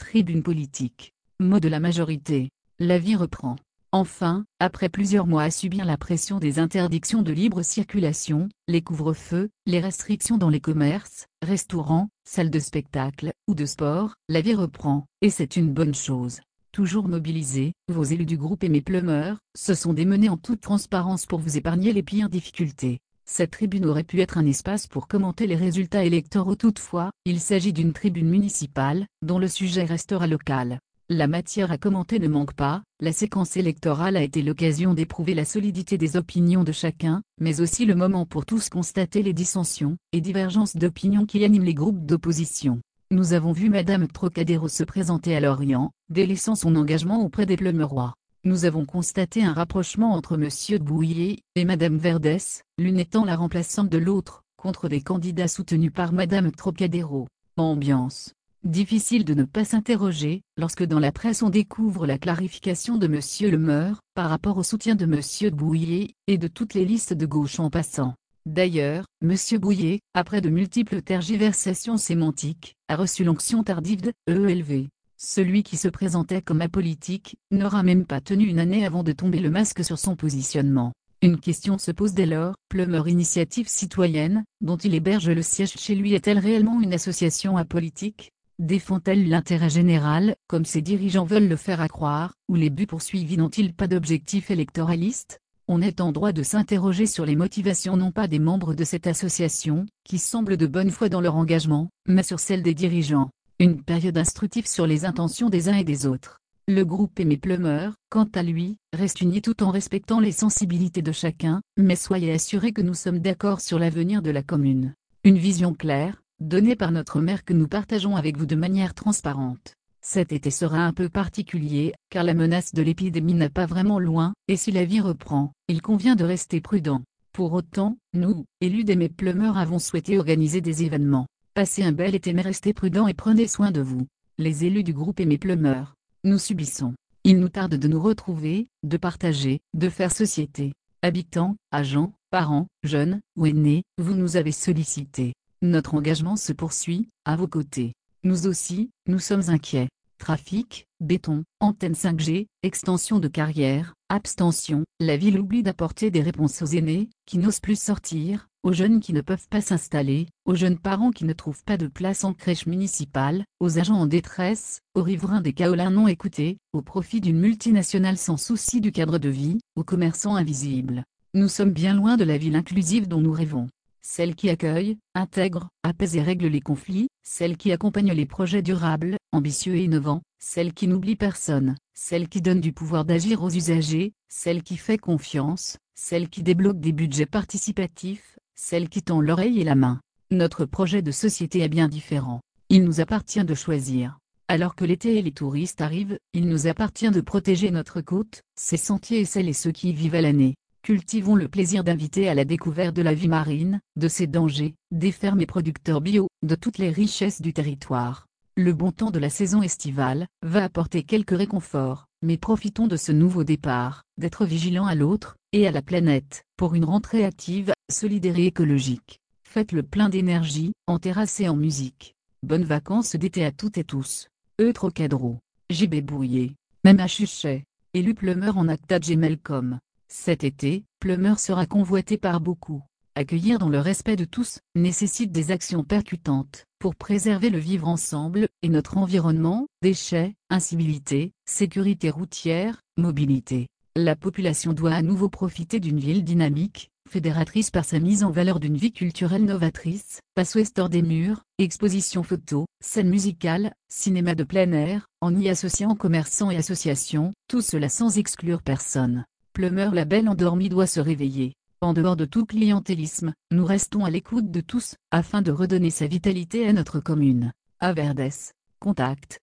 tribune politique. Mot de la majorité. La vie reprend. Enfin, après plusieurs mois à subir la pression des interdictions de libre circulation, les couvre-feux, les restrictions dans les commerces, restaurants, salles de spectacle ou de sport, la vie reprend, et c'est une bonne chose. Toujours mobilisés, vos élus du groupe Aimé Plumeur se sont démenés en toute transparence pour vous épargner les pires difficultés. Cette tribune aurait pu être un espace pour commenter les résultats électoraux. Toutefois, il s'agit d'une tribune municipale, dont le sujet restera local. La matière à commenter ne manque pas, la séquence électorale a été l'occasion d'éprouver la solidité des opinions de chacun, mais aussi le moment pour tous constater les dissensions et divergences d'opinion qui animent les groupes d'opposition. Nous avons vu Madame Trocadéro se présenter à Lorient, délaissant son engagement auprès des Plumeurois. Nous avons constaté un rapprochement entre Monsieur Bouillet et Madame Verdès, l'une étant la remplaçante de l'autre, contre des candidats soutenus par Madame Trocadéro. Ambiance. Difficile de ne pas s'interroger, lorsque dans la presse on découvre la clarification de Monsieur Le Meur, par rapport au soutien de Monsieur Bouillet, et de toutes les listes de gauche en passant. D'ailleurs, Monsieur Bouillet, après de multiples tergiversations sémantiques, a reçu l'onction tardive de EELV. Celui qui se présentait comme apolitique, n'aura même pas tenu une année avant de tomber le masque sur son positionnement. Une question se pose dès lors, Plumeur Initiative Citoyenne, dont il héberge le siège chez lui, est-elle réellement une association apolitique ? Défend-elle l'intérêt général, comme ses dirigeants veulent le faire accroire, ou les buts poursuivis n'ont-ils pas d'objectif électoraliste ? On est en droit de s'interroger sur les motivations non pas des membres de cette association, qui semblent de bonne foi dans leur engagement, mais sur celles des dirigeants. Une période instructive sur les intentions des uns et des autres. Le groupe Aimé Plumeur, quant à lui, reste uni tout en respectant les sensibilités de chacun, mais soyez assurés que nous sommes d'accord sur l'avenir de la commune. Une vision claire, donnée par notre maire, que nous partageons avec vous de manière transparente. Cet été sera un peu particulier, car la menace de l'épidémie n'est pas vraiment loin, et si la vie reprend, il convient de rester prudent. Pour autant, nous, élus d'Aimé Plumeur, avons souhaité organiser des événements. Passez un bel été, mais restez prudents et prenez soin de vous. Les élus du groupe Aimé Plumeur. Nous subissons. Il nous tarde de nous retrouver, de partager, de faire société. Habitants, agents, parents, jeunes ou aînés, vous nous avez sollicités. Notre engagement se poursuit, à vos côtés. Nous aussi, nous sommes inquiets. Trafic, béton, antenne 5G, extension de carrière, abstention, la ville oublie d'apporter des réponses aux aînés, qui n'osent plus sortir, aux jeunes qui ne peuvent pas s'installer, aux jeunes parents qui ne trouvent pas de place en crèche municipale, aux agents en détresse, aux riverains des Kaolins non écoutés, au profit d'une multinationale sans souci du cadre de vie, aux commerçants invisibles. Nous sommes bien loin de la ville inclusive dont nous rêvons. Celle qui accueille, intègre, apaise et règle les conflits, celle qui accompagne les projets durables, ambitieux et innovants, celle qui n'oublie personne, celle qui donne du pouvoir d'agir aux usagers, celle qui fait confiance, celle qui débloque des budgets participatifs, celle qui tend l'oreille et la main. Notre projet de société est bien différent. Il nous appartient de choisir. Alors que l'été et les touristes arrivent, il nous appartient de protéger notre côte, ses sentiers et celles et ceux qui y vivent à l'année. Cultivons le plaisir d'inviter à la découverte de la vie marine, de ses dangers, des fermes et producteurs bio, de toutes les richesses du territoire. Le bon temps de la saison estivale va apporter quelques réconforts, mais profitons de ce nouveau départ, d'être vigilants à l'autre, et à la planète, pour une rentrée active, solidaire et écologique. Faites le plein d'énergie, en terrasse et en musique. Bonnes vacances d'été à toutes et tous. Trocadéro. JB Bouillet. Même à Chuchet. Élu Plumeur en @gmail.com. Cet été, Plumeur sera convoité par beaucoup. Accueillir dans le respect de tous, nécessite des actions percutantes, pour préserver le vivre ensemble, et notre environnement, déchets, incivilités, sécurité routière, mobilité. La population doit à nouveau profiter d'une ville dynamique, fédératrice par sa mise en valeur d'une vie culturelle novatrice, passe-ouest hors des murs, expositions photos, scènes musicales, cinéma de plein air, en y associant commerçants et associations, tout cela sans exclure personne. Plumeur la belle endormie doit se réveiller. En dehors de tout clientélisme, nous restons à l'écoute de tous, afin de redonner sa vitalité à notre commune. À Verdès. Contact,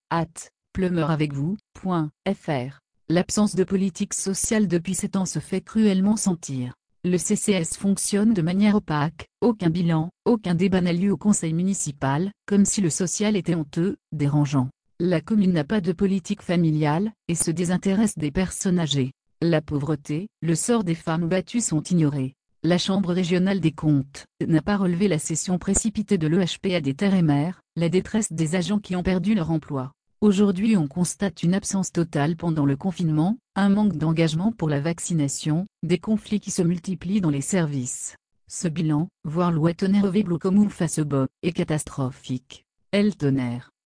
@plumeuravecvous.fr. L'absence de politique sociale depuis 7 ans se fait cruellement sentir. Le CCS fonctionne de manière opaque, aucun bilan, aucun débat n'a lieu au conseil municipal, comme si le social était honteux, dérangeant. La commune n'a pas de politique familiale, et se désintéresse des personnes âgées. La pauvreté, le sort des femmes battues sont ignorés. La Chambre régionale des comptes n'a pas relevé la cession précipitée de l'EHP à des terres et mers, la détresse des agents qui ont perdu leur emploi. Aujourd'hui on constate une absence totale pendant le confinement, un manque d'engagement pour la vaccination, des conflits qui se multiplient dans les services. Ce bilan, voire l'ouattonner comme face au est catastrophique. El Tonnerre.